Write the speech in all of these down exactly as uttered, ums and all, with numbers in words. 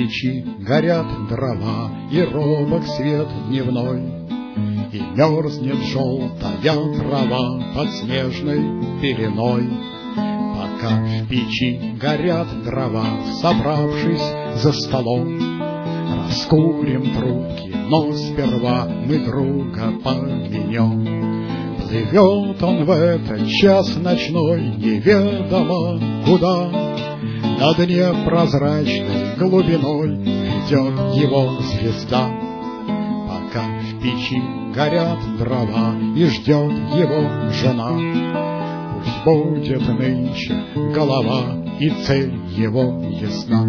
печи горят дрова, и робок свет дневной, и мерзнет желтая трава под снежной пеленой. Пока в печи горят дрова, собравшись за столом, раскурим трубки, но сперва мы друга поменем. Плывет он в этот час ночной неведомо куда, на дне прозрачной глубиной ведет его звезда. Пока в печи горят дрова и ждет его жена, пусть будет нынче голова и цель его ясна.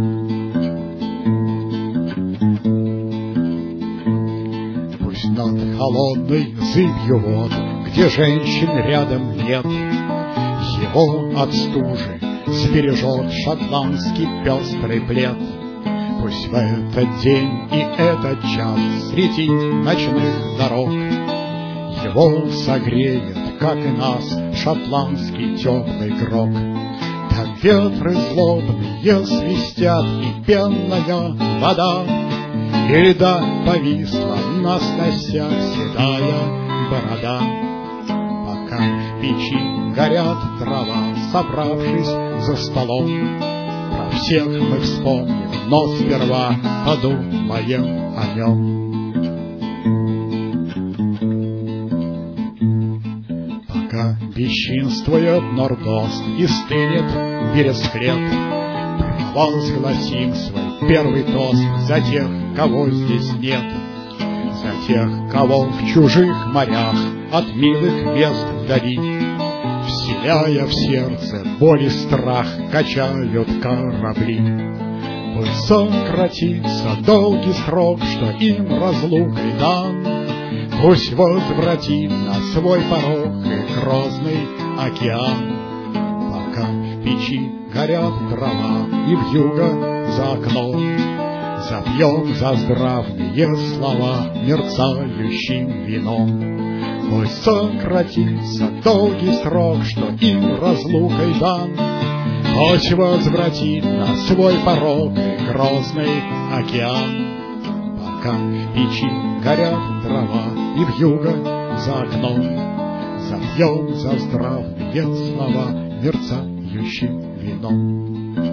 Пусть над холодной зыбью вод, где женщин рядом нет, его от стужи сбережет шотландский пестрый плед. Пусть в этот день и этот час среди ночных дорог его согреет, как и нас, шотландский теплый грок. Там ветры злобные свистят, и пенная вода, и льда повисла на сносях седая борода. Пока в печи горят дрова, собравшись за столом, про всех мы вспомним, но сперва подумаем о нем. Пока бесчинствует нордост и стынет бересклет, провозгласим свой первый тост за тех, кого здесь нет, за тех, кого в чужих морях от милых мест вдали, вселяя в сердце боль и страх, качают корабли. Пусть сократится долгий срок, что им разлукой дан, пусть возвратит на свой порог и грозный океан. Пока в печи горят дрова и вьюга за окном, запьем за здравные слова мерцающим вином. Пусть сократится долгий срок, что им разлукой дан, пусть возвратит на свой порог и грозный океан. Пока в печи горят дрова и вьюга за окном, запьем за здравные слова мерцающим вином.